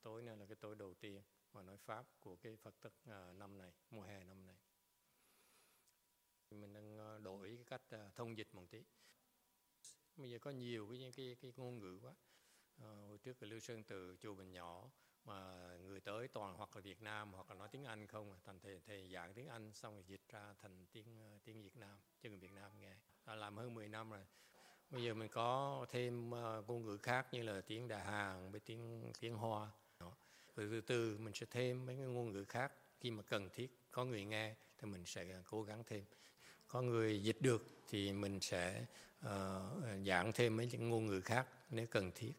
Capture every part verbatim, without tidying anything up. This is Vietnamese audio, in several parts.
Tối nay là cái tối đầu tiên mà nói Pháp của cái Phật Tích à, năm này, mùa hè năm này. Mình đang đổi cái cách à, thông dịch một tí. Bây giờ có nhiều cái cái cái ngôn ngữ quá. À, hồi trước cái Lưu Sơn Từ chùa mình nhỏ mà người tới toàn hoặc là Việt Nam hoặc là nói tiếng Anh không, thành thầy thầy giảng tiếng Anh xong rồi dịch ra thành tiếng tiếng Việt Nam cho người Việt Nam nghe. À, làm hơn mười năm rồi. Bây giờ mình có thêm uh, ngôn ngữ khác như là tiếng Đà Hàn với tiếng tiếng Hoa. Rồi từ từ mình sẽ thêm mấy cái ngôn ngữ khác khi mà cần thiết, có người nghe thì mình sẽ cố gắng thêm. Có người dịch được thì mình sẽ uh, giảng thêm mấy những ngôn ngữ khác nếu cần thiết.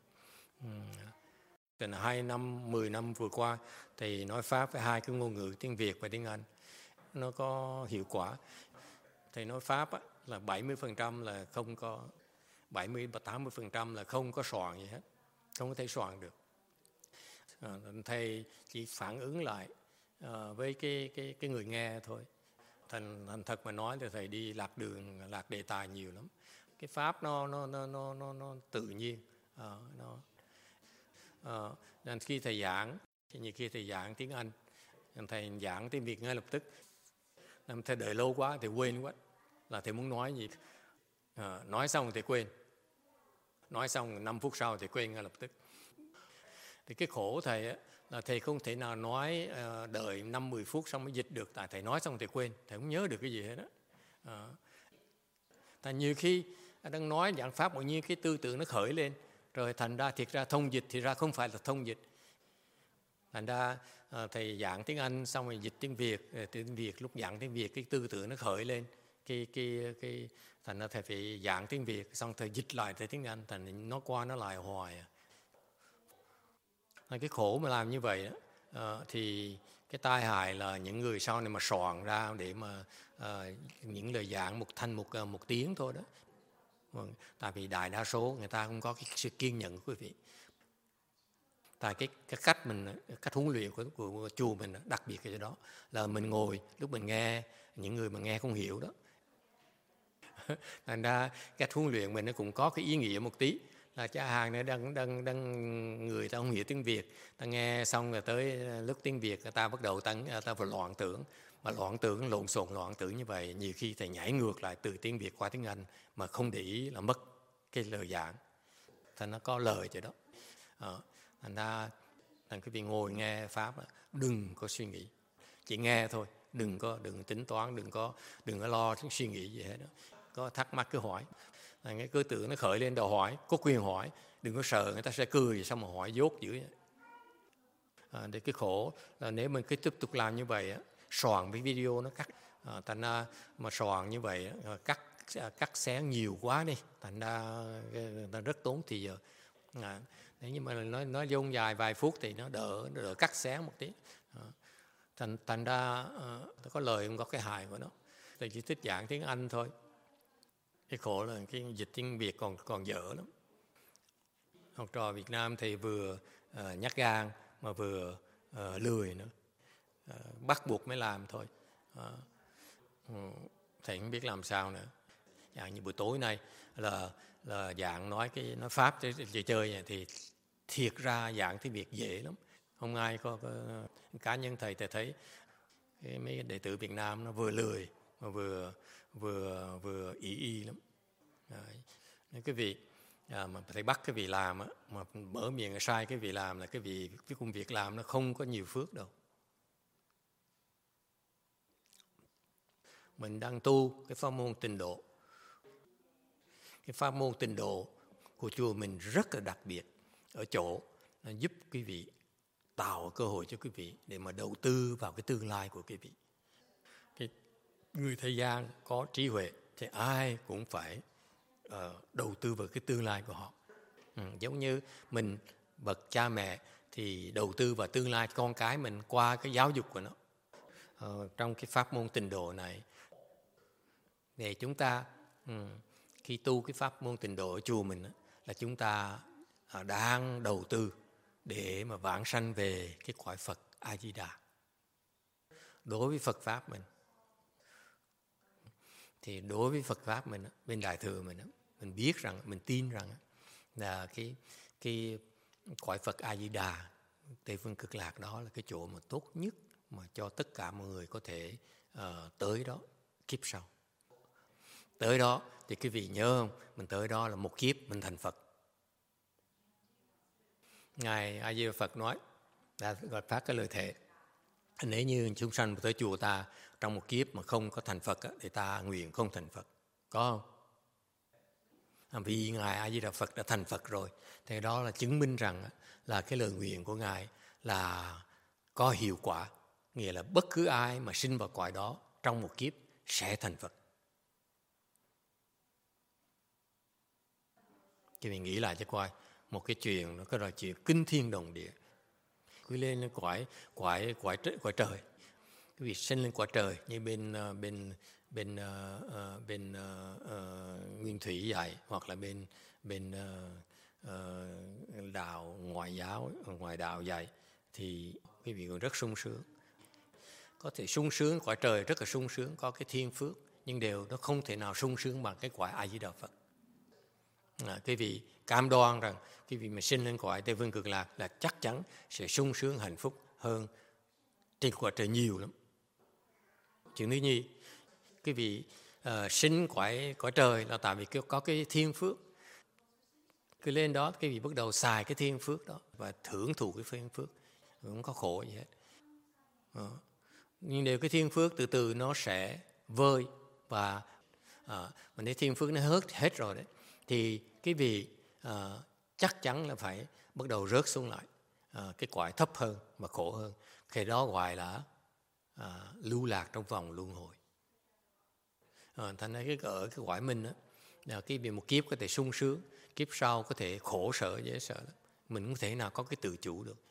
Từ hai năm, mười năm vừa qua thì nói Pháp với hai cái ngôn ngữ tiếng Việt và tiếng Anh nó có hiệu quả. Thầy nói Pháp á, là bảy mươi phần trăm là không có, bảy mươi và tám mươi phần trăm là không có soạn gì hết, không có thể soạn được. À, thầy chỉ phản ứng lại à, với cái cái cái người nghe thôi. Thành thành thật mà nói thì thầy đi lạc đường, lạc đề tài nhiều lắm. Cái Pháp nó nó nó nó nó, nó tự nhiên. À, nó à, nên khi thầy giảng, thì như khi thầy giảng tiếng Anh, thầy giảng tiếng Việt ngay lập tức. Nên thầy đợi lâu quá thì quên quá, là thầy muốn nói gì. À, nói xong thì quên, nói xong năm phút sau thì quên ngay lập tức. Thì cái khổ thầy á, là thầy không thể nào nói uh, đợi năm mười phút xong mới dịch được, tại thầy nói xong thì quên, thầy không nhớ được cái gì hết đó. À, tại nhiều khi đang nói giảng Pháp bao nhiêu cái tư tưởng nó khởi lên, rồi thành ra thiệt ra thông dịch thì ra không phải là thông dịch. Thành ra uh, thầy giảng tiếng Anh xong rồi dịch tiếng Việt, tiếng Việt lúc giảng tiếng Việt cái tư tưởng nó khởi lên, cái cái cái thành ra thầy phải giảng tiếng Việt xong thầy dịch lại tới tiếng Anh, thành nó qua nó lại hoài à. Cái khổ mà làm như vậy đó, uh, thì cái tai hại là những người sau này mà soạn ra để mà uh, những lời giảng một thành một uh, một tiếng thôi đó. Vâng, tại vì đại đa số người ta không có cái sự kiên nhẫn của quý vị. Tại cái cái cách mình cách huấn luyện của, của, của chùa mình đặc biệt cái đó là mình ngồi lúc mình nghe những người mà nghe không hiểu đó. Thành ra cách huấn luyện mình nó cũng có cái ý nghĩa một tí, là cha hàng này đang đang đang người ta không hiểu tiếng Việt, ta nghe xong rồi tới lúc tiếng Việt người ta bắt đầu ta ta phải loạn tưởng, mà loạn tưởng lộn xộn loạn tưởng như vậy nhiều khi thầy nhảy ngược lại từ tiếng Việt qua tiếng Anh mà không để ý là mất cái lời giảng, thành nó có lời vậy đó. À, thành ra thành cái việc ngồi nghe Pháp đừng có suy nghĩ, chỉ nghe thôi, đừng có đừng tính toán, đừng có đừng có lo suy nghĩ gì hết đó. Có thắc mắc cứ hỏi. À, cái cứ tưởng nó khởi lên đầu hỏi, có quyền hỏi, đừng có sợ người ta sẽ cười xong mà hỏi dốt dữ. À, để cái khổ là nếu mình cứ tiếp tục làm như vậy á, soạn với video nó cắt, à, thành ra mà soạn như vậy á, cắt cắt xé nhiều quá đi, thành ra người ta rất tốn thì giờ. À, nhưng mà nói nói dông dài vài phút thì nó đỡ đỡ cắt xé một tí. À, thành thành ra uh, có lời không có cái hại của nó. Thầy chỉ thích giảng tiếng Anh thôi. Cái khổ là cái dịch tiếng Việt còn còn dở lắm. Học trò Việt Nam thì vừa uh, nhát gan mà vừa uh, lười nữa, uh, bắt buộc mới làm thôi. Uh, uh, thầy không biết làm sao nữa. Dạng như buổi tối nay là là dạng nói cái nói Pháp chơi chơi này thì thiệt ra dạng tiếng Việt dễ lắm. Không ai có, có cá nhân thầy thầy thấy cái mấy đệ tử Việt Nam nó vừa lười mà vừa vừa vừa ý y lắm. Đấy. Nên cái việc à, mà thầy bắt cái vị làm á, mà mở miệng sai cái vị làm là cái vị cái công việc làm nó không có nhiều phước đâu. Mình đang tu cái pháp môn Tịnh Độ. Cái pháp môn Tịnh Độ của chùa mình rất là đặc biệt ở chỗ nó giúp quý vị tạo cơ hội cho quý vị để mà đầu tư vào cái tương lai của quý vị. Cái người thời gian có trí huệ thì ai cũng phải uh, đầu tư vào cái tương lai của họ. Ừ, giống như mình bậc cha mẹ thì đầu tư vào tương lai con cái mình qua cái giáo dục của nó. Uh, trong cái pháp môn Tịnh Độ này để chúng ta um, khi tu cái pháp môn Tịnh Độ ở chùa mình là chúng ta uh, đang đầu tư để mà vãng sanh về cái cõi Phật A Di Đà. Đối với Phật pháp mình thì đối với Phật pháp mình bên Đại Thừa mình mình biết rằng, mình tin rằng là cái cái cõi Phật A Di Đà Tây Phương Cực Lạc đó là cái chỗ mà tốt nhất mà cho tất cả mọi người có thể uh, tới đó kiếp sau. Tới đó thì quý vị nhớ không, mình tới đó là một kiếp mình thành Phật. Ngài A Di Đà Phật nói, đã gọi phát cái lời thề, nếu như chúng sanh tới chùa ta trong một kiếp mà không có thành Phật thì ta nguyện không thành Phật. Có không? Vì Ngài A Di Đà Phật đã thành Phật rồi, thì đó là chứng minh rằng là cái lời nguyện của Ngài là có hiệu quả, nghĩa là bất cứ ai mà sinh vào cõi đó trong một kiếp sẽ thành Phật. Thì mình nghĩ lại cho coi, một cái chuyện nó có là chuyện kinh thiên động địa. Quý lên lên cõi cõi cõi cõi trời, quý vị sinh lên cõi trời như bên bên bên uh, bên uh, uh, Nguyên Thủy dạy, hoặc là bên bên uh, uh, đạo ngoại giáo ngoại đạo dạy, thì quý vị còn rất sung sướng. Có thể sung sướng cõi trời rất là sung sướng, có cái thiên phước, nhưng đều nó không thể nào sung sướng bằng cái cõi A Di Đà Phật. À, quý vị cam đoan rằng quý vị mà sinh lên cõi Tây Phương Cực Lạc là chắc chắn sẽ sung sướng hạnh phúc hơn trên cõi trời nhiều lắm. Chuyện thứ nhì, quý vị uh, sinh cõi cõi trời là tại vì có cái thiên phước. Cứ lên đó quý vị bắt đầu xài cái thiên phước đó và thưởng thụ cái thiên phước, không có khổ gì hết. À, nhưng nếu cái thiên phước từ từ nó sẽ vơi, và à, mà nếu thiên phước nó hết hết rồi đấy, thì cái vị à, chắc chắn là phải bắt đầu rớt xuống lại à, cái cõi thấp hơn và khổ hơn. Cái đó gọi là à, lưu lạc trong vòng luân hồi. À, thành ra cái ở cái cõi mình á, là cái vị một kiếp có thể sung sướng, kiếp sau có thể khổ sở dễ sợ lắm. Mình không thể nào có cái tự chủ được.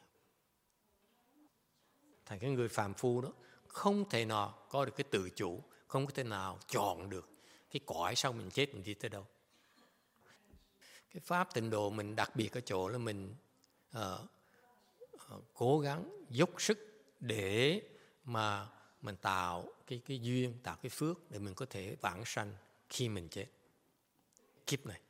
Thành cái người phàm phu đó không thể nào có được cái tự chủ, không có thể nào chọn được cái cõi sau mình chết mình đi tới đâu. Cái pháp tịnh độ mình đặc biệt ở chỗ là mình uh, uh, cố gắng dốc sức để mà mình tạo cái, cái duyên, tạo cái phước để mình có thể vãng sanh khi mình chết kiếp này.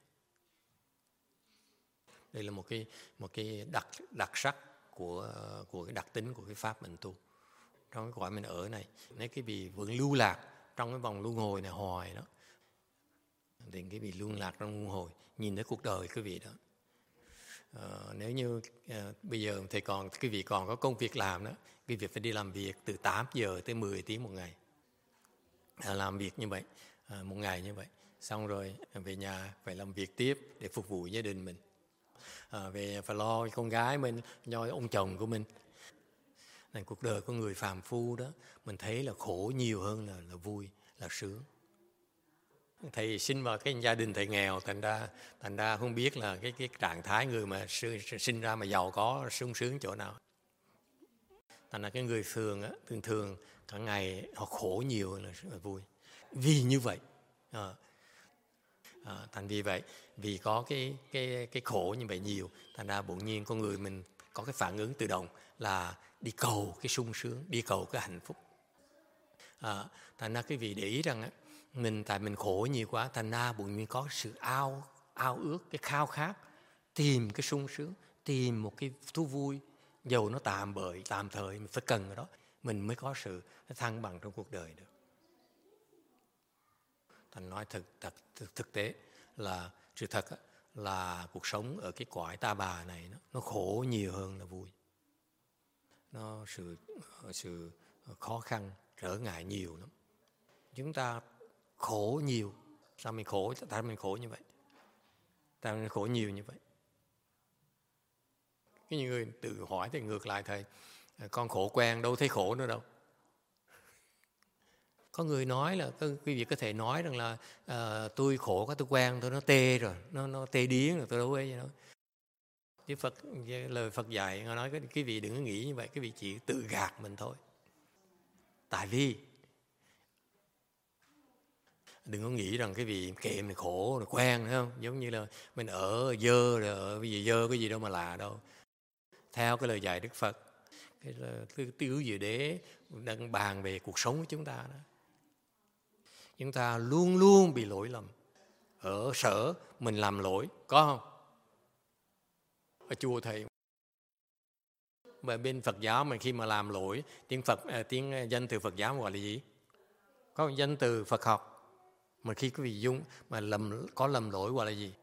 Đây là một cái một cái đặc đặc sắc của của cái đặc tính của cái pháp mình tu. Trong cái cõi mình ở này, nếu cái vị vẫn lưu lạc trong cái vòng luân hồi này hoài đó, thì cái vị lưu lạc trong luân hồi, nhìn thấy cuộc đời cái vị đó. Ờ, nếu như à, bây giờ thì còn cái vị còn có công việc làm đó, cái việc phải đi làm việc từ tám giờ tới mười tiếng một ngày, à, làm việc như vậy à, một ngày như vậy, xong rồi về nhà phải làm việc tiếp để phục vụ gia đình mình, à, về phải lo con gái mình, lo ông chồng của mình. Nên cuộc đời của người phàm phu đó mình thấy là khổ nhiều hơn là, là vui, là sướng. Thầy sinh vào cái gia đình thầy nghèo, thành ra thành ra không biết là cái cái trạng thái người mà sinh ra mà giàu có sung sướng chỗ nào. Thành ra cái người thường á, thường thường cả ngày họ khổ nhiều hơn là, là vui. Vì như vậy, à, à, thành vì vậy, vì có cái cái cái khổ như vậy nhiều, thành ra bỗng nhiên con người mình có cái phản ứng tự động là đi cầu cái sung sướng, đi cầu cái hạnh phúc. À, thành ra cái vị để ý rằng á, mình tại mình khổ nhiều quá, thành ra bỗng nhiên có sự ao ao ước, cái khao khát tìm cái sung sướng, tìm một cái thú vui, dầu nó tạm bợ, tạm thời, mình phải cần cái đó, mình mới có sự thăng bằng trong cuộc đời được. Thành nói thực, thực, thực, thực tế là sự thật á, là cuộc sống ở cái cõi ta bà này nó, nó khổ nhiều hơn là vui. Nó sự sự khó khăn, trở ngại nhiều lắm. Chúng ta khổ nhiều, sao mình khổ, tại mình khổ như vậy, tại mình khổ nhiều như vậy. Cái người tự hỏi thì ngược lại thầy, con khổ quen đâu thấy khổ nữa đâu. Có người nói là quý vị có thể nói rằng là uh, tôi khổ quá, tôi quen tôi nó tê rồi, nó nó tê điếng rồi, tôi đâu ấy gì đâu. Chứ Phật, lời Phật dạy nói quý vị đừng có nghĩ như vậy, quý vị chỉ tự gạt mình thôi. Tại vì đừng có nghĩ rằng cái vị kệ mình khổ rồi quen, thấy không? Giống như là mình ở dơ rồi, ở cái gì dơ cái gì đâu mà lạ đâu. Theo cái lời dạy Đức Phật, cái tứ diệu đế đang bàn về cuộc sống của chúng ta đó. Chúng ta luôn luôn bị lỗi lầm. Ở sở mình làm lỗi, có không? Ở chùa thầy mà bên Phật giáo mà khi mà làm lỗi, tiếng Phật à, tiếng danh từ Phật giáo gọi là gì? Có danh từ Phật học. Mà khi quý vị dùng mà lầm có lầm lỗi gọi là gì?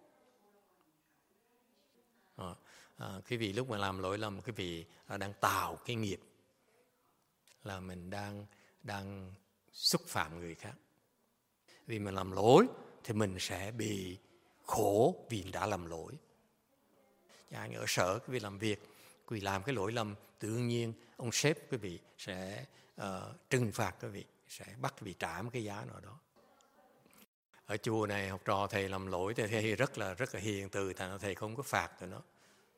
À, à, quý vị lúc mà làm lỗi lầm, quý vị đang tạo cái nghiệp, là mình đang đang xúc phạm người khác. Vì mình làm lỗi thì mình sẽ bị khổ vì đã làm lỗi. Chẳng ở sở quý vị làm việc, quý vị làm cái lỗi lầm, tự nhiên ông sếp quý vị sẽ uh, trừng phạt quý vị, sẽ bắt quý vị trả một cái giá nào đó. Ở chùa này học trò thầy làm lỗi thì thầy rất là rất là hiền từ, thành thầy không có phạt tụi nó,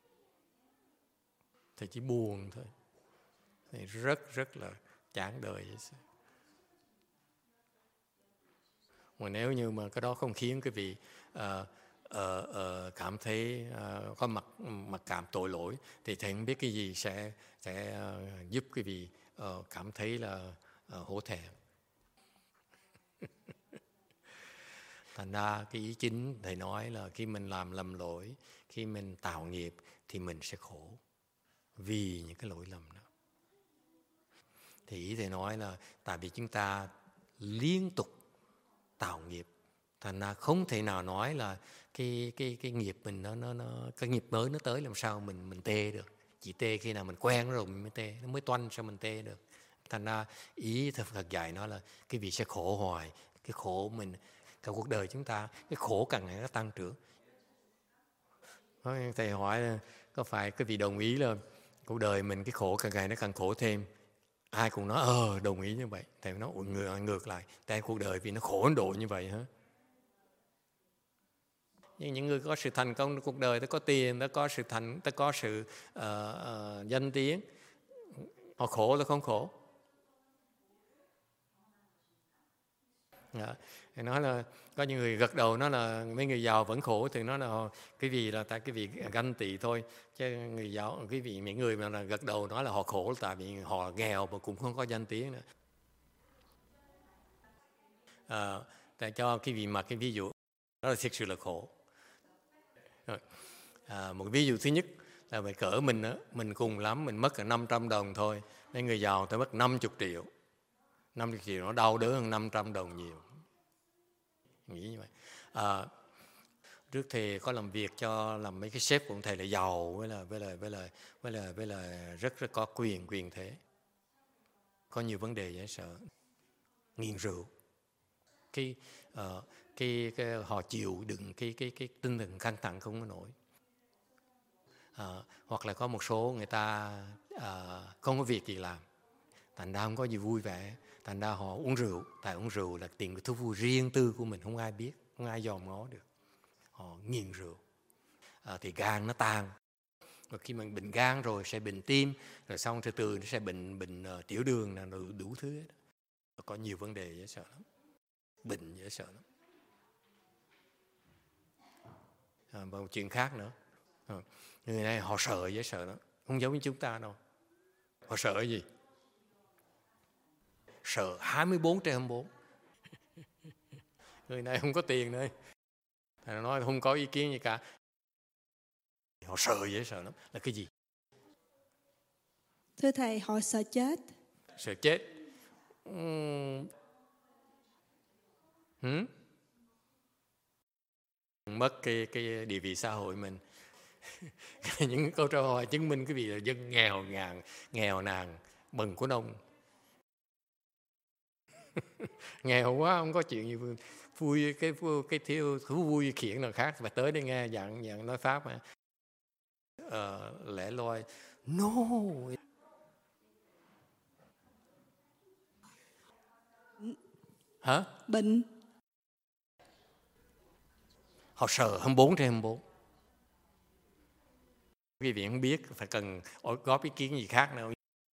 thầy chỉ buồn thôi. Thầy rất rất là chán đời vậy. Mà nếu như mà cái đó không khiến quý vị uh, uh, uh, cảm thấy uh, có mặc mặc cảm tội lỗi, thì thầy không biết cái gì sẽ sẽ uh, giúp quý vị uh, cảm thấy là uh, hổ thẹn. Thành ra cái ý chính thầy nói là khi mình làm lầm lỗi, khi mình tạo nghiệp thì mình sẽ khổ vì những cái lỗi lầm đó. Thì ý thầy nói là tại vì chúng ta liên tục tạo nghiệp, thành ra không thể nào nói là cái cái cái nghiệp mình nó nó nó cái nghiệp mới nó tới làm sao mình mình tê được. Chỉ tê khi nào mình quen rồi mình mới tê, nó mới toanh sao mình tê được. Thành ra ý Phật dạy nó là cái vị sẽ khổ hoài, cái khổ mình cả cuộc đời chúng ta, cái khổ càng ngày nó tăng trưởng. Thầy hỏi có phải cái vị đồng ý là cuộc đời mình cái khổ càng ngày nó càng khổ thêm? Ai cũng nói ờ đồng ý như vậy. Thầy nói ngược, ngược lại, tại cuộc đời vì nó khổ ấn độ như vậy hả? Nhưng những người có sự thành công trong cuộc đời, ta có tiền, ta có sự thành, ta có sự uh, uh, danh tiếng, họ khổ là không khổ. Đó. Thì nói là có những người gật đầu nói là mấy người giàu vẫn khổ, thì nói là cái gì là tại cái vị ganh tị thôi, chứ người giàu cái vị những người mà là gật đầu nói là họ khổ tại vì họ nghèo mà cũng không có danh tiếng nữa. À, tại cho cái vị mặc cái ví dụ đó là thực sự là khổ. À, một ví dụ thứ nhất là về cỡ mình đó, mình cùng lắm mình mất cả năm trăm đồng thôi, nên người giàu ta mất năm mươi triệu. năm mươi triệu nó đau đớn hơn năm trăm đồng nhiều. Nghĩ như vậy. À, trước thầy có làm việc cho làm mấy cái sếp của thầy là giàu với là với là với là với là với là rất rất có quyền quyền thế, có nhiều vấn đề dễ sợ, nghiện rượu, cái uh, cái, cái họ chịu đựng cái cái cái tinh thần căng thẳng không có nổi. À, hoặc là có một số người ta à, không có việc gì làm, thành ra không có gì vui vẻ, thành ra họ uống rượu. Tại uống rượu là tìm cái thú vui riêng tư của mình, không ai biết, không ai dòm ngó được. Họ nghiện rượu, à, thì gan nó tan, và khi mình bệnh gan rồi sẽ bệnh tim, rồi xong từ từ nó sẽ bệnh bệnh uh, tiểu đường, là đủ, đủ thứ hết. Có nhiều vấn đề dễ sợ lắm, bệnh dễ sợ lắm. À, và một chuyện khác nữa, à, người này họ sợ dễ sợ lắm, không giống như chúng ta đâu. Họ sợ cái gì? Sợ hai mươi bốn trên hai mươi bốn. Người này không có tiền nữa, thầy nói không có ý kiến gì cả. Họ sợ dễ sợ lắm. Là cái gì? Thưa thầy, họ sợ chết. Sợ chết. Uhm. Hmm? Mất cái cái địa vị xã hội mình. Những câu trả lời chứng minh cái vị là dân nghèo ngàn, nghèo nàn, bần của nông. Nghèo quá, không có chuyện gì vui, cái cái thiếu thú vui khiển nào khác, và tới đây nghe dạng dạng nói pháp mà uh, lẻ loi. No. Hả? Bệnh. Họ sợ hai mươi bốn trên hai mươi bốn. Quý vị không biết, phải cần góp ý kiến gì khác nữa.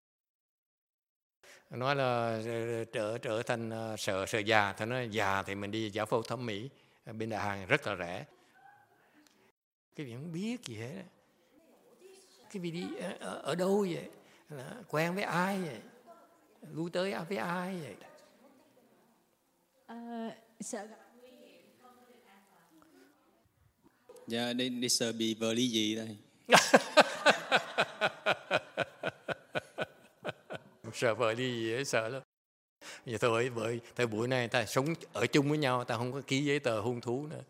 Nói là trở trở thành sợ sợ già, thì nói già thì mình đi giải phẫu thẩm mỹ bên Đà Hàng rất là rẻ. Cái vị không biết gì hết. Cái vị đi ở, ở đâu vậy? Quen với ai vậy? Lui tới với ai vậy? À, sợ gặp. Dạ, đi, đi sợ bị vợ ly dị đây. sợ vợ ly dị sợ lắm. Giờ thôi bởi thời buổi này ta sống ở chung với nhau, ta không có ký giấy tờ hôn thú nữa.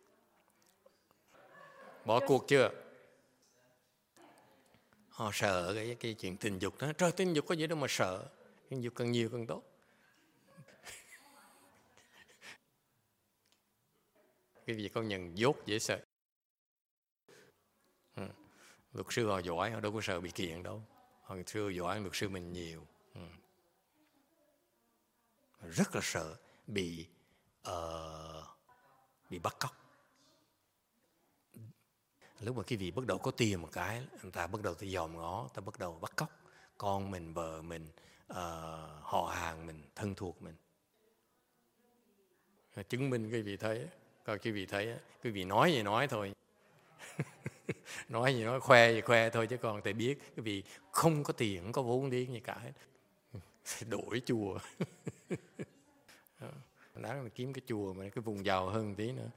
Bỏ cuộc chưa? Họ sợ cái, cái chuyện tình dục đó. Trời, tình dục có gì đâu mà sợ. Tình dục càng nhiều càng tốt. Cái gì công nhận dốt dễ sợ. Ừ. Luật sư họ giỏi, họ đâu có sợ bị kiện đâu. Họ luật sư giỏi, luật sư mình nhiều. Ừ. Rất là sợ bị uh, bị bắt cóc. Lúc mà cái vị bắt đầu có tiền một cái, người ta bắt đầu tới dòm ngó, ta bắt đầu bắt cóc con mình, vợ mình, uh, họ hàng mình, thân thuộc mình. Chứng minh cái vị thấy, coi cái vị thấy, cái vị nói gì nói thôi. Nói gì nói, khoe gì khoe thôi, chứ còn phải biết cái vị không có tiền, không có vốn liếng gì cả. Đổi chùa. Đáng là kiếm cái chùa mà cái vùng giàu hơn tí nữa.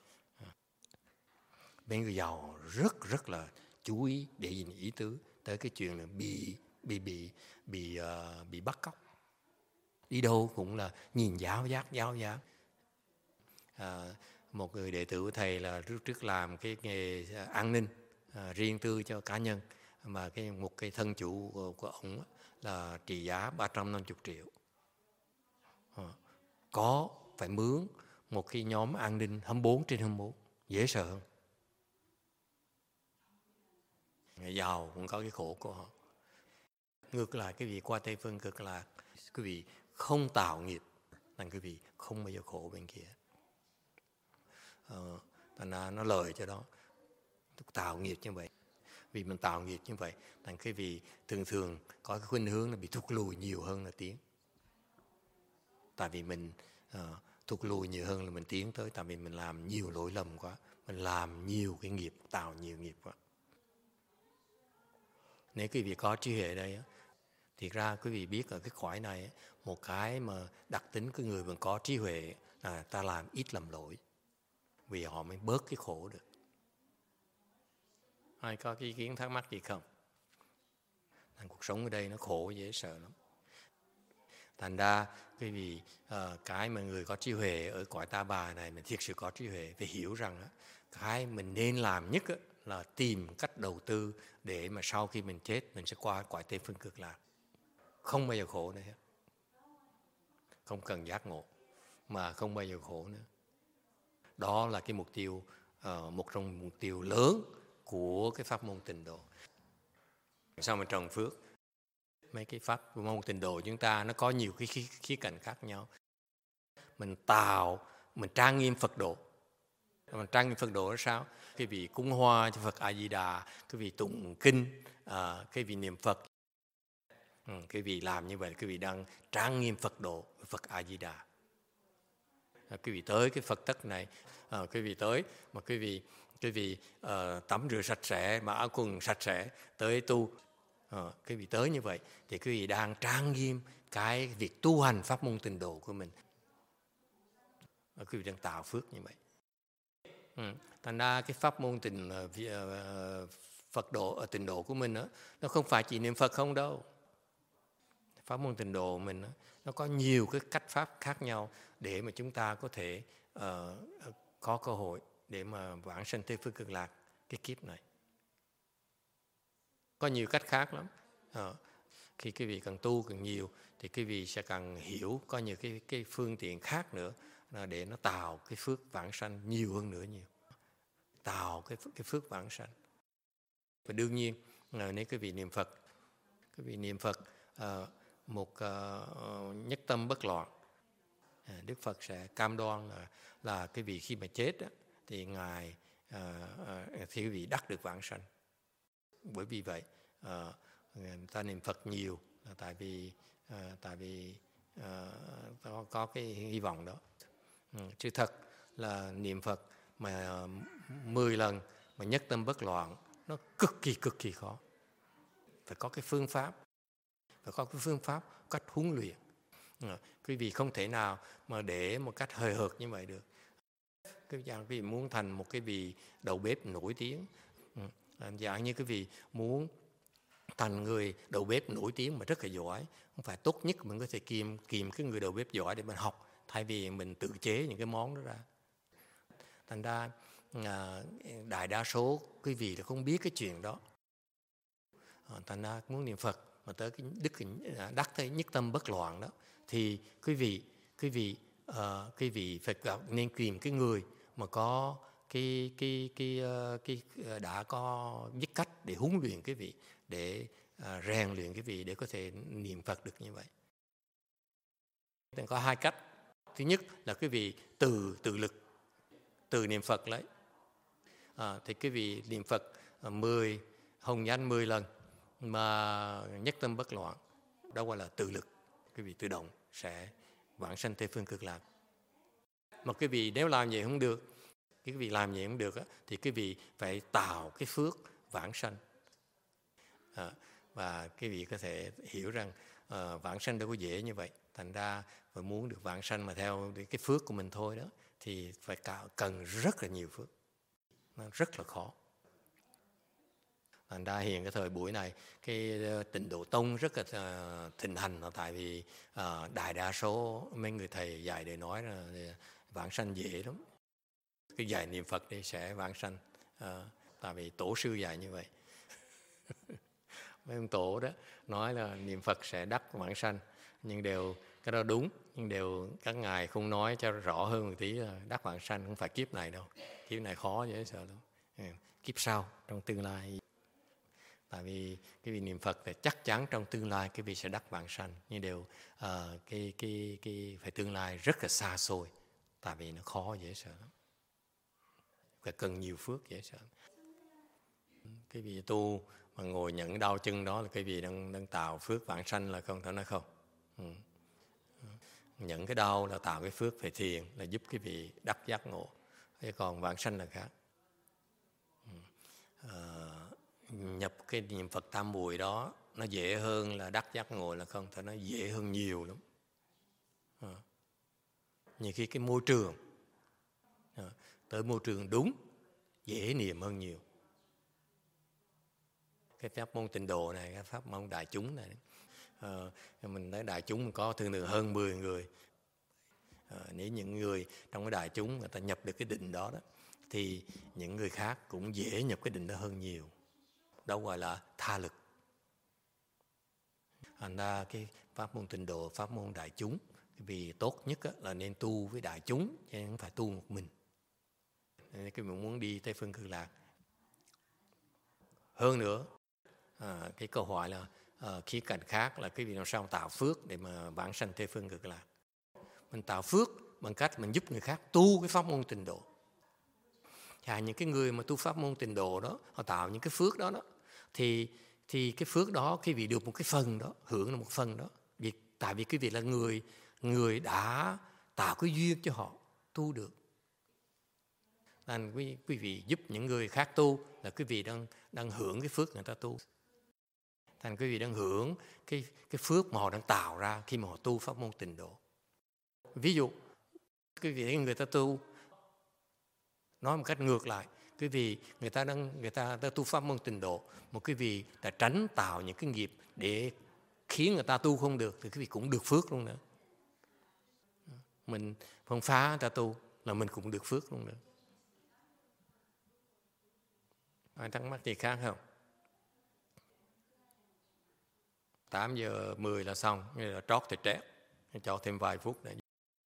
Bên người giàu rất rất là chú ý để nhìn ý tứ tới cái chuyện là bị bị bị bị uh, bị bắt cóc. Đi đâu cũng là nhìn giáo giác giáo giác. À, một người đệ tử của thầy là trước trước làm cái nghề an ninh à, riêng tư cho cá nhân, mà cái một cái thân chủ của, của ông là trị giá ba trăm năm mươi triệu. À, có phải mướn một cái nhóm an ninh hai mươi bốn trên hai mươi bốn, dễ sợ không? Người giàu cũng có cái khổ của họ. Ngược lại cái vị qua Tây Phương Cực Lạc, quý vị không tạo nghiệp, nên quý vị không bao giờ khổ bên kia. Ờ, thành ra nó lời cho đó, tạo nghiệp như vậy. Vì mình tạo nghiệp như vậy, thành cái vị thường thường có cái khuynh hướng là bị thụt lùi nhiều hơn là tiến. Tại vì mình uh, thụt lùi nhiều hơn là mình tiến tới, tại vì mình làm nhiều lỗi lầm quá, mình làm nhiều cái nghiệp, tạo nhiều nghiệp quá. Nếu quý vị có trí huệ đây, thì ra quý vị biết ở cái cõi này, một cái mà đặc tính của người mà có trí huệ là ta làm ít lầm lỗi, vì họ mới bớt cái khổ được. Ai có cái ý kiến thắc mắc gì không? Cuộc sống ở đây nó khổ dễ sợ lắm. Thành ra quý vị uh, cái mà người có trí huệ ở cõi Ta Bà này, mình thiệt sự có trí huệ phải hiểu rằng uh, cái mình nên làm nhất uh, là tìm cách đầu tư để mà sau khi mình chết mình sẽ qua cõi Tây Phương Cực Lạc, không bao giờ khổ nữa hết. Không cần giác ngộ mà không bao giờ khổ nữa. Đó là cái mục tiêu, uh, một trong mục tiêu lớn của cái pháp môn Tịnh Độ. Sao mà trồng phước? Mấy cái pháp môn Tịnh Độ chúng ta nó có nhiều cái khía, khía cạnh khác nhau. Mình tạo, mình trang nghiêm Phật độ. Mình trang nghiêm Phật độ là sao? Cái vị cúng hoa cho Phật A Di Đà, cái vị tụng kinh, à, cái vị niệm Phật. Ừ, cái vị làm như vậy, cái vị đang trang nghiêm Phật độ Phật A Di Đà. À, cái vị tới cái Phật tất này, à, cái vị tới mà cái vị cái vị uh, tắm rửa sạch sẽ, mà áo quần sạch sẽ tới tu. À, cái vị tới như vậy thì cái vị đang trang nghiêm cái việc tu hành pháp môn Tịnh Độ của mình. À, cái vị đang tạo phước như vậy. Ừ. Thành ra cái pháp môn Tịnh uh, Phật độ Tịnh Độ của mình đó, nó không phải chỉ niệm Phật không đâu. Pháp môn Tịnh Độ mình đó, nó có nhiều cái cách pháp khác nhau để mà chúng ta có thể uh, có cơ hội để mà vãng sanh Tây Phương Cực Lạc cái kiếp này. Có nhiều cách khác lắm. À, khi quý vị càng tu càng nhiều thì quý vị sẽ càng hiểu có nhiều cái, cái phương tiện khác nữa để nó tạo cái phước vãng sanh nhiều hơn nữa nhiều. Tạo cái, cái phước vãng sanh. Và đương nhiên nếu quý vị niệm Phật, quý vị niệm Phật uh, một uh, nhất tâm bất loạn, à, Đức Phật sẽ cam đoan là, là cái vị khi mà chết đó, thì Ngài uh, uh, thì quý vị đắc được vãng sanh. Bởi vì vậy uh, người ta niệm Phật nhiều là tại vì uh, tại vì uh, có, có cái hy vọng đó. Ừ, chứ thật là niệm Phật mà uh, mười lần mà nhất tâm bất loạn nó cực kỳ cực kỳ khó. Phải có cái phương pháp, phải có cái phương pháp cách huấn luyện. Ừ, quý vị không thể nào mà để một cách hời hợt như vậy được. Cái dạng quý vị muốn thành một cái vị đầu bếp nổi tiếng, ừ, dạng như quý vị muốn thành người đầu bếp nổi tiếng mà rất là giỏi. Không phải tốt nhất mình có thể kìm kìm cái người đầu bếp giỏi để mình học, thay vì mình tự chế những cái món đó ra. Thành ra à, đại đa số quý vị là không biết cái chuyện đó. À, thành ra muốn niệm Phật mà tới cái đức đắc tới nhất tâm bất loạn đó, thì quý vị quý vị uh, quý vị phải nên tìm cái người mà có cái cái cái cái, cái đã có biết cách để huấn luyện quý vị, để uh, rèn luyện quý vị để có thể niệm Phật được như vậy. Có hai cách. Thứ nhất là quý vị từ tự lực, từ niệm Phật lấy. À, thì quý vị niệm Phật mười hồng danh mười lần mà nhất tâm bất loạn, đó gọi là tự lực. Quý vị tự động sẽ vãng sanh Tây Phương Cực Lạc. Mà quý vị nếu làm vậy không được, quý vị làm vậy không được á, thì quý vị phải tạo cái phước vãng sanh. À, và quý vị có thể hiểu rằng uh, vãng sanh đâu có dễ như vậy. Thành ra phải muốn được vãng sanh mà theo cái phước của mình thôi đó, thì phải cần rất là nhiều phước, nó rất là khó. Thành ra hiện cái thời buổi này cái Tịnh Độ Tông rất là uh, thịnh hành, là tại vì uh, đại đa số mấy người thầy dạy để nói là vãng sanh dễ lắm. Cái dạy niệm Phật đi sẽ vãng sanh, uh, tại vì tổ sư dạy như vậy. Mấy ông tổ đó nói là niệm Phật sẽ đắc vãng sanh, nhưng đều cái đó đúng, nhưng đều các ngài không nói cho rõ hơn một tí là đắc vãng sanh không phải kiếp này đâu, kiếp này khó dễ sợ lắm, kiếp sau trong tương lai. Tại vì cái vị niệm Phật thì chắc chắn trong tương lai cái vị sẽ đắc vãng sanh, nhưng đều uh, cái cái cái phải tương lai rất là xa xôi, tại vì nó khó dễ sợ lắm, phải cần nhiều phước dễ sợ. Cái vị tu mà ngồi nhận đau chân đó là cái vị đang đang tạo phước vãng sanh là không, thể nói không. Ừ. Nhận cái đau là tạo cái phước về thiền, là giúp cái vị đắc giác ngộ. Thế còn vãng sanh là khác. Ừ. À, nhập cái niệm Phật tam muội đó nó dễ hơn là đắc giác ngộ là không, thì nó dễ hơn nhiều lắm. À. Nhiều khi cái môi trường à, tới môi trường đúng dễ niệm hơn nhiều. Cái pháp môn Tịnh Độ này, cái pháp môn đại chúng này, à, mình thấy đại chúng có thường thường hơn mười người. À, nếu những người trong cái đại chúng người ta nhập được cái định đó đó, thì những người khác cũng dễ nhập cái định đó hơn nhiều. Đó gọi là tha lực. Thành ra cái pháp môn Tịnh Độ, pháp môn đại chúng, vì tốt nhất là nên tu với đại chúng, chứ không phải tu một mình. Nên cái mình muốn đi Tây Phương Cực Lạc. Hơn nữa, à, cái câu hỏi là à, khía cạnh khác là cái việc làm sao tạo phước để mà vãng sanh Tây Phương Cực Lạc. Mình tạo phước bằng cách mình giúp người khác tu cái pháp môn Tịnh Độ. Và những cái người mà tu pháp môn Tịnh Độ đó, họ tạo những cái phước đó đó, thì thì cái phước đó cái vị được một cái phần đó, hưởng là một phần đó. Vì tại vì cái vị là người người đã tạo cái duyên cho họ tu được. Nên quý, quý vị giúp những người khác tu là quý vị đang đang hưởng cái phước người ta tu. Thành quý vị đang hưởng cái cái phước mà họ đang tạo ra khi mà họ tu pháp môn Tịnh Độ. Ví dụ quý vị thấy người ta tu, nói một cách ngược lại, quý vị người ta đang người ta đã tu pháp môn Tịnh Độ, một quý vị đã tránh tạo những cái nghiệp để khiến người ta tu không được, thì quý vị cũng được phước luôn nữa. Mình không phá người ta tu là mình cũng được phước luôn nữa. Ai thắc mắc gì khác không? tám giờ mười là xong, như là trót thì trễ, cho thêm vài phút nữa.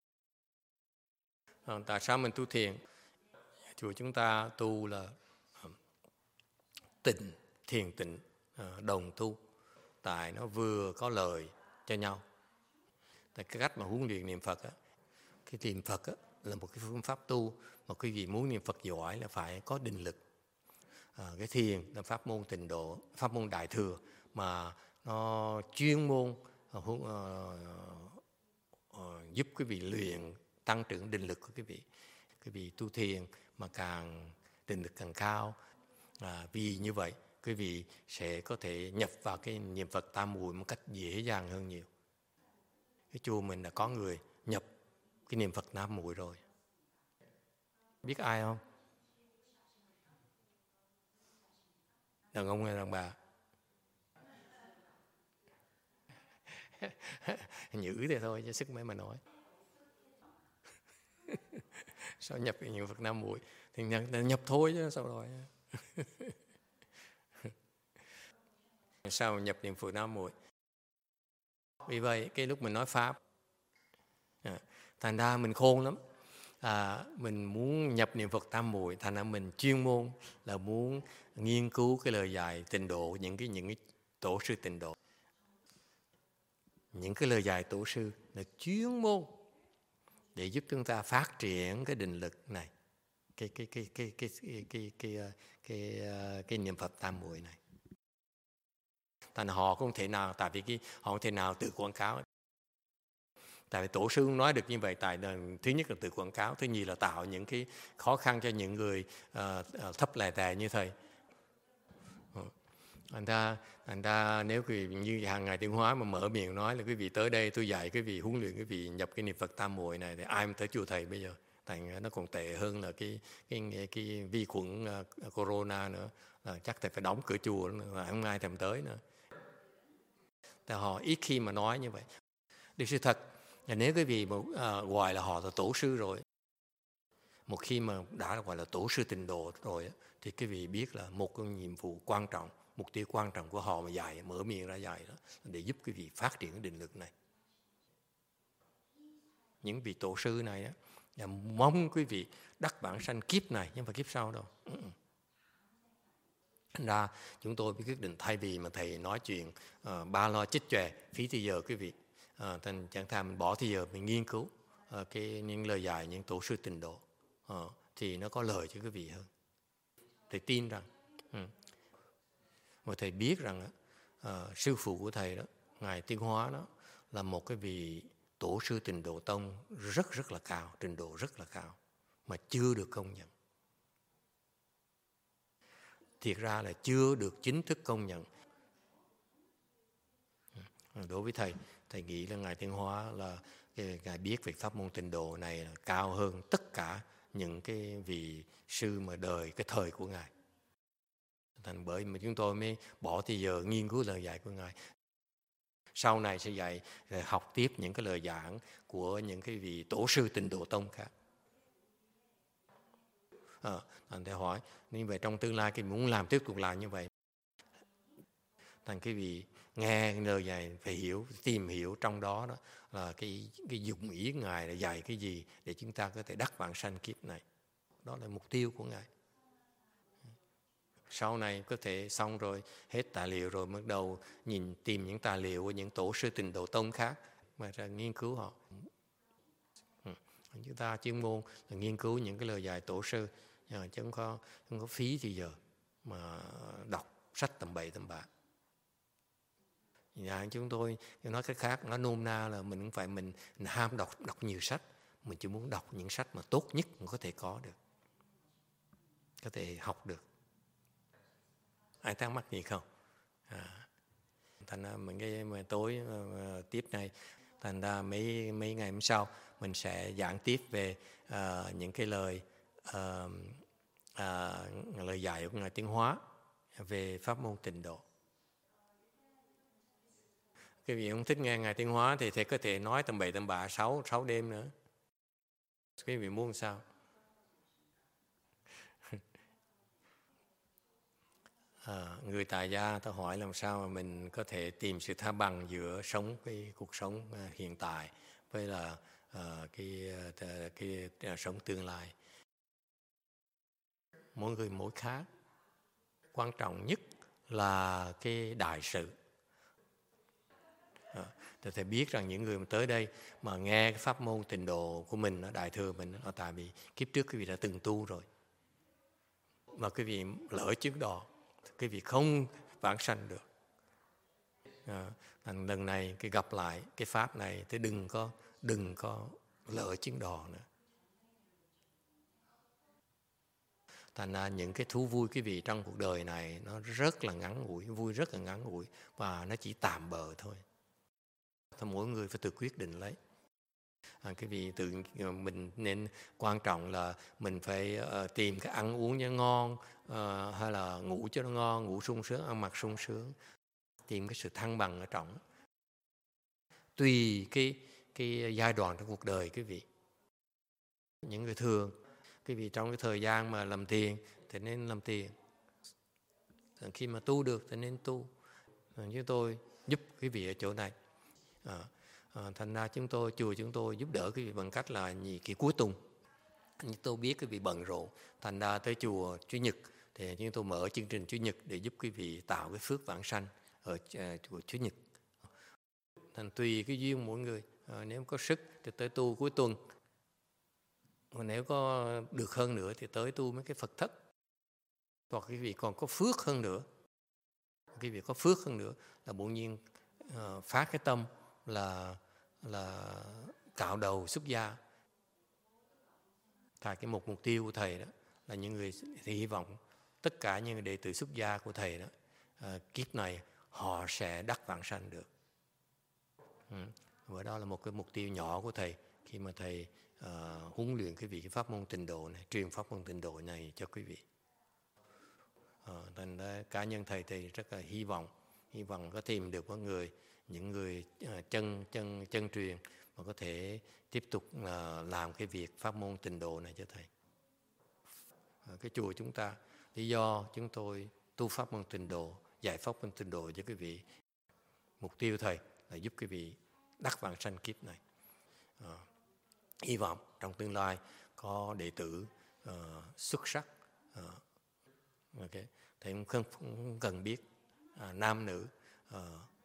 À, tại sao mình tu thiền? Chùa chúng ta tu là tịnh, thiền tịnh, đồng tu, tại nó vừa có lời cho nhau. Tại cái cách mà huấn luyện niệm Phật á, cái niệm Phật á, là một cái phương pháp tu mà quý vị muốn niệm Phật giỏi là phải có định lực. À, cái thiền là pháp môn Tịnh Độ, pháp môn Đại Thừa mà nó chuyên môn uh, uh, uh, giúp quý vị luyện tăng trưởng định lực của quý vị. Quý vị tu thiền mà càng định lực càng cao, à, vì như vậy quý vị sẽ có thể nhập vào cái niệm Phật tam muội một cách dễ dàng hơn nhiều. Cái chùa mình là có người nhập cái niệm Phật tam muội rồi. Biết ai không? Đàn ông hay đàn bà? Nhữ thế thôi chứ sức mấy mà nói. Sao nhập niệm Phật năm muội thì nhập, nhập thôi chứ sao rồi. Sao nhập niệm Phật năm muội? Vì vậy cái lúc mình nói pháp, à, thành ra mình khôn lắm. À, mình muốn nhập niệm Phật tam muội, thành ra mình chuyên môn là muốn nghiên cứu cái lời dạy tịnh độ, những cái những cái tổ sư tịnh độ, những cái lời dạy tổ sư là chuyên môn để giúp chúng ta phát triển cái định lực này, cái cái cái cái cái cái cái cái cái, cái, cái niệm Phật tam muội này. Thành họ không thể nào, tại vì cái họ không thể nào tự quảng cáo. Tại vì tổ sư nói được như vậy, tại là thứ nhất là tự quảng cáo, thứ nhì là tạo những cái khó khăn cho những người uh, thấp lè tè như thầy. Thành ra, thành ra nếu quý vị như hàng ngày Tiến Hóa mà mở miệng nói là quý vị tới đây tôi dạy quý vị, huấn luyện quý vị nhập cái niệm Phật tam muội này, thì ai mà tới chùa thầy bây giờ. Thành nó còn tệ hơn là cái cái cái, cái vi khuẩn uh, corona nữa, là chắc thầy phải đóng cửa chùa nữa, không ai thèm tới nữa. Tại họ ít khi mà nói như vậy. Điều sự thật là nếu quý vị mà, uh, gọi là họ là tổ sư rồi, một khi mà đã gọi là tổ sư tịnh độ rồi, thì quý vị biết là một cái nhiệm vụ quan trọng, mục tiêu quan trọng của họ mà dạy, mở miệng ra dạy đó, để giúp quý vị phát triển cái định lực này. Những vị tổ sư này á, là mong quý vị đắc bản sanh kiếp này, nhưng mà kiếp sau đâu. Thành ra chúng tôi quyết định thay vì mà thầy nói chuyện uh, ba lo chích chòe phí thời giờ quý vị, uh, thành chẳng thà mình bỏ thời giờ mình nghiên cứu uh, cái những lời dạy những tổ sư tịnh độ, uh, thì nó có lời cho quý vị hơn. Thầy tin rằng, um, và thầy biết rằng uh, sư phụ của thầy đó, ngài Tiến Hóa đó, là một cái vị tổ sư tịnh độ tông rất rất là cao, trình độ rất là cao mà chưa được công nhận. Thiệt ra là chưa được chính thức công nhận. Đối với thầy, thầy nghĩ là ngài Tiến Hóa là ngài biết về pháp môn tịnh độ này là cao hơn tất cả những cái vị sư mà đời cái thời của ngài. Thành bởi mà chúng tôi mới bỏ thời giờ nghiên cứu lời dạy của ngài. Sau này sẽ dạy học tiếp những cái lời giảng của những cái vị tổ sư tịnh độ tông khác. À, thành thầy hỏi như vậy trong tương lai cái muốn làm tiếp tục làm như vậy, thành cái vị nghe lời dạy phải hiểu, tìm hiểu trong đó đó là cái cái dụng ý ngài là dạy cái gì để chúng ta có thể đắc vãng sanh kiếp này. Đó là mục tiêu của ngài. Sau này có thể xong rồi hết tài liệu rồi bắt đầu nhìn tìm những tài liệu của những tổ sư tịnh độ tông khác mà ra nghiên cứu họ. Chúng ta chuyên môn là nghiên cứu những cái lời dạy tổ sư, chứ không có, không có phí thì giờ mà đọc sách tầm bậy tầm bạ. Nhà chúng tôi nói cách khác, nói nôm na là mình không phải mình, mình ham đọc đọc nhiều sách, mình chỉ muốn đọc những sách mà tốt nhất mình có thể có được, có thể học được. Ai thắc mắc gì không? À, thành ra mình cái mà tối uh, tiếp này, thành ra mấy mấy ngày hôm sau mình sẽ giảng tiếp về uh, những cái lời uh, uh, lời dạy của ngài Tiến Hóa về pháp môn tịnh độ. Cái vị không thích nghe ngài Tiến Hóa thì thầy có thể nói tầm bậy tầm bạ sáu sáu đêm nữa. Cái vị muốn sao? À, người tại gia ta hỏi làm sao mà mình có thể tìm sự thăng bằng giữa sống cái cuộc sống hiện tại với là uh, cái, cái, cái, cái sống tương lai. Mỗi người mỗi khác. Quan trọng nhất là cái đại sự. À, thì thầy biết rằng những người mà tới đây mà nghe cái pháp môn tịnh độ của mình, đại thừa mình, là tại vì kiếp trước quý vị đã từng tu rồi. Mà quý vị lỡ chứng đò, quý vị không vãng sanh được. À, lần này cái gặp lại cái pháp này thì đừng có đừng có lỡ chứng đò nữa. Thành ra những cái thú vui quý vị trong cuộc đời này nó rất là ngắn ngủi, vui rất là ngắn ngủi và nó chỉ tạm bợ thôi. Thì mỗi người phải tự quyết định lấy. À, cái vị tự mình nên quan trọng là mình phải uh, tìm cái ăn uống cho ngon, uh, hay là ngủ cho nó ngon, ngủ sung sướng, ăn mặc sung sướng, tìm cái sự thăng bằng ở trong. tùy cái cái giai đoạn trong cuộc đời quý vị. Những người thường, quý vị trong cái thời gian mà làm tiền thì nên làm tiền. Khi mà tu được thì nên tu. Chúng tôi giúp quý vị ở chỗ này. À, à, thành ra chúng tôi, chùa chúng tôi giúp đỡ quý vị bằng cách là nhị kỳ cuối tuần. Như tôi biết quý vị bận rộn, thành ra tới chùa Chủ nhật thì chúng tôi mở chương trình Chủ nhật để giúp quý vị tạo cái phước vãng sanh ở uh, chùa Chủ nhật. Thành tùy cái duyên mỗi người, à, nếu có sức thì tới tu cuối tuần, còn nếu có được hơn nữa thì tới tu mấy cái Phật thất. Hoặc quý vị còn có phước hơn nữa, quý vị có phước hơn nữa là bỗng nhiên uh, phát cái tâm là là cạo đầu xuất gia. Tại cái một mục tiêu của thầy đó là những người thì hy vọng tất cả những người đệ tử xuất gia của thầy đó, uh, kiếp này họ sẽ đắc vãng sanh được. Ừ. Và đó là một cái mục tiêu nhỏ của thầy khi mà thầy uh, huấn luyện quý vị cái pháp môn tịnh độ này, truyền pháp môn tịnh độ này cho quý vị. Uh, thành ra cá nhân thầy thì rất là hy vọng, hy vọng có tìm được một người, những người uh, chân chân chân truyền mà có thể tiếp tục uh, làm cái việc pháp môn tịnh độ này cho thầy. Uh, cái chùa chúng ta, lý do chúng tôi tu pháp môn tịnh độ, dạy pháp môn tịnh độ cho quý vị, mục tiêu thầy là giúp quý vị đắc vãng sanh kiếp này. Uh, hy vọng trong tương lai có đệ tử uh, xuất sắc. Uh, okay. Thầy cũng không, không cần biết uh, nam nữ, uh,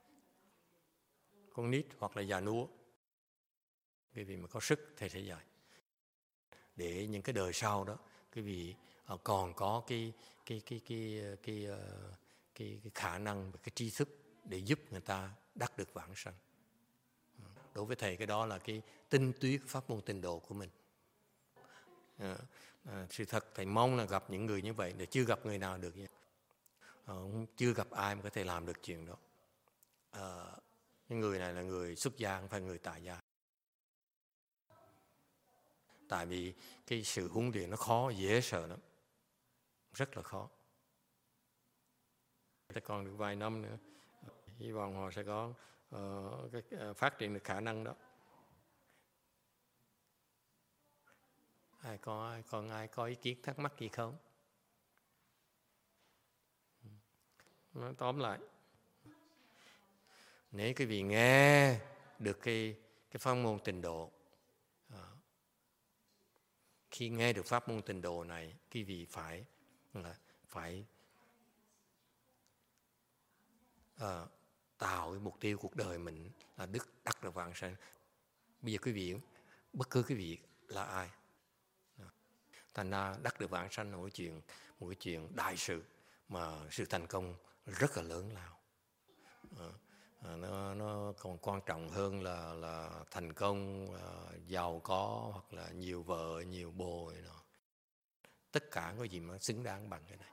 con nít hoặc là già nua. Quý vị mà có sức thầy sẽ dạy. Để những cái đời sau đó quý vị uh, còn có cái cái cái cái cái, cái, uh, cái, cái khả năng và cái tri thức để giúp người ta đắc được vãng sanh. Đối với thầy cái đó là cái tinh túy pháp môn tịnh độ của mình. À, à, sự thật thầy mong là gặp những người như vậy, để chưa gặp người nào được vậy. À, chưa gặp ai mà có thể làm được chuyện đó. À, những người này là người xuất gia, không phải người tại gia. Tại vì cái sự huấn luyện nó khó, dễ sợ lắm, rất là khó. Sẽ còn được vài năm nữa, hy vọng họ sẽ có uh, cái, uh, phát triển được khả năng đó. Ai có ai còn ai có ý kiến thắc mắc gì không? Nói tóm lại, nếu quý vị nghe được cái cái pháp môn tịnh độ, à, khi nghe được pháp môn tịnh độ này, quý vị phải phải à, tạo cái mục tiêu cuộc đời mình là đức đắc được vãng sanh. Bây giờ quý vị, bất cứ quý vị là ai, thành ra đắc được vãng sanh là một chuyện một cái chuyện đại sự, mà sự thành công rất là lớn lao. À, à, nó nó còn quan trọng hơn là là thành công, à, giàu có hoặc là nhiều vợ nhiều bồ nó. Tất cả có gì mà xứng đáng bằng cái này.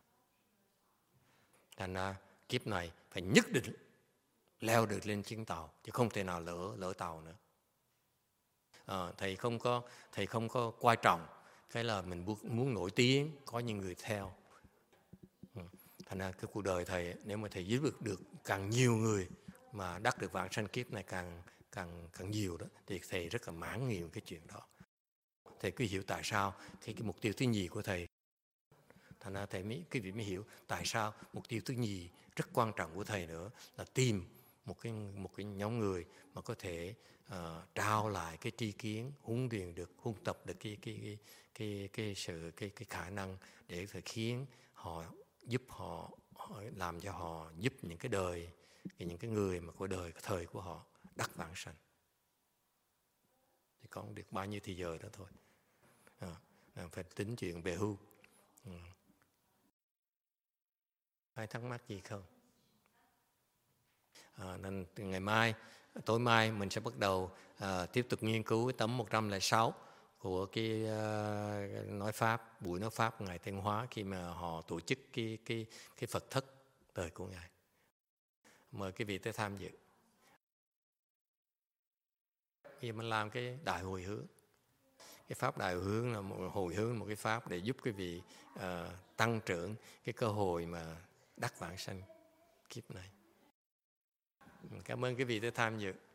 Thành ra kiếp này phải nhất định leo được lên chuyến tàu, chứ không thể nào lỡ lỡ tàu nữa. À, thầy không có thầy không có quan trọng cái là mình muốn nổi tiếng, có những người theo. Ừ. Thành ra cái cuộc đời thầy, nếu mà thầy giúp được được càng nhiều người mà đắc được vãng sanh kiếp này càng càng càng nhiều đó, thì thầy rất là mãn nguyện cái chuyện đó. Thầy cứ hiểu tại sao cái cái mục tiêu thứ nhì của thầy. Thành ra thầy mới quý vị mới hiểu tại sao mục tiêu thứ nhì rất quan trọng của thầy nữa là tìm một cái một cái nhóm người mà có thể uh, trao lại cái tri kiến, huấn luyện được, huân tập được cái cái cái cái cái sự cái cái khả năng để phải khiến họ, giúp họ, họ làm cho họ giúp những cái đời những cái người mà của đời cái thời của họ đắc vãng sanh. Thì còn được bao nhiêu thì giờ đó thôi. À, phải tính chuyện về hưu. Ừ. Ai thắc mắc gì không? À, nên ngày mai, tối mai mình sẽ bắt đầu à, tiếp tục nghiên cứu cái tấm một trăm lẻ sáu của cái uh, nói pháp, buổi nói pháp của Ngài Thanh Hóa khi mà họ tổ chức cái cái cái Phật thất đời của Ngài. Mời quý vị tới tham dự. Khi mình làm cái đại hồi hướng, cái pháp đại hồi hướng là một hồi hướng, một cái pháp để giúp quý vị uh, tăng trưởng cái cơ hội mà đắc vãng sanh kiếp này. Cảm ơn quý vị đã tham dự.